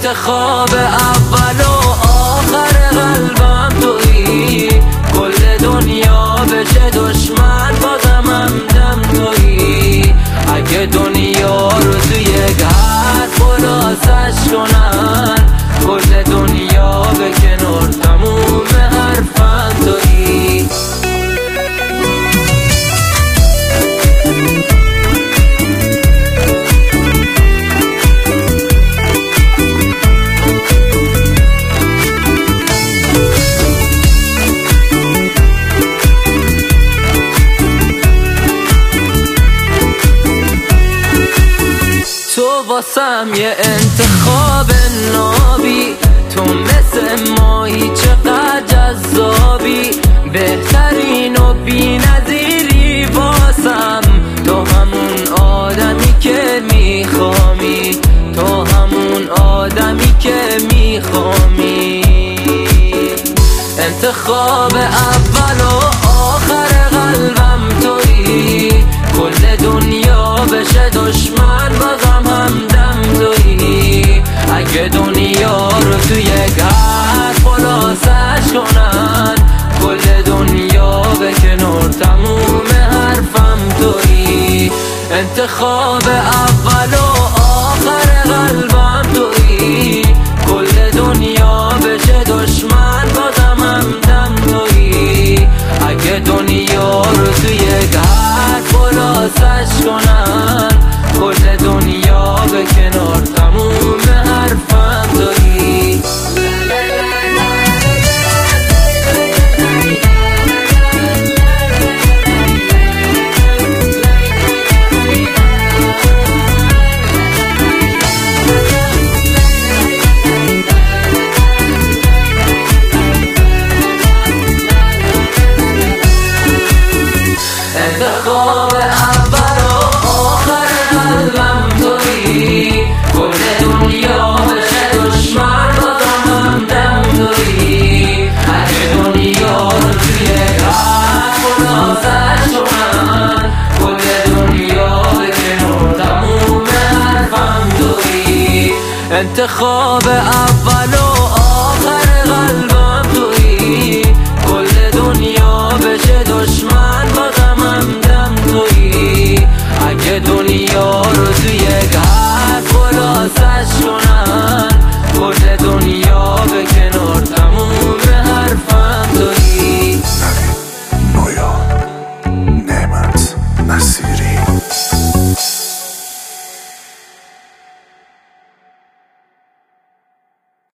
انتخاب اول و آخر قلبم تویی، کل دنیا بشه دشمن بازم همدم تویی. اگه دنیا رو توی یک حرف خلاصش کنن، کل دنیا به کنار تموم حرفم تویی. تو واسم یه انتخاب نابی، تو مثل ماهی چقدر جذابی، بهترین و بی نظیری واسم. تو همون آدمی که میخوامی، تو همون آدمی که میخوامی. انتخاب اول و آخر قلبم تویی، کل دنیا بشه دشمن بازم همدم تویی. اگه دنیا رو توی یک حرف خلاصش کنن، کل دنیا به کنار تموم حرفم تویی. انتخاب اول و آخر قلبم تویی، کل دنیا بشه دشمن بازم همدم تویی. اگه دنیا رو توی یک حرف خلاصش کنن، کل دنیا به کنار تموم حرفم تویی. انتخاب اول و آخر قلبم تویی، کل دنیا بشه دشمن بازم همدم تویی. اگه دنیا رو توی حرف خلاصش کنن، کل دنیا به کنار تموم حرفم تویی. انتخاب اول